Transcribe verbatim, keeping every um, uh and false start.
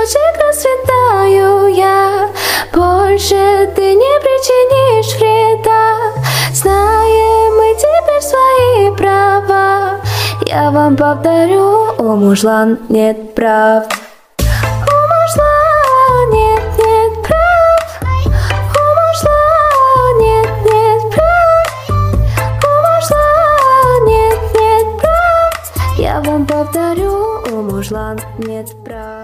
цветочек расцветаю я. Больше ты не причинишь вреда. Знаем мы теперь свои права. Я вам повторю, о мужлан, нет прав. О мужлан, нет, нет прав. О мужлан, нет, нет прав. О мужлан, нет, нет прав. Я вам повторю, о мужлан, нет прав.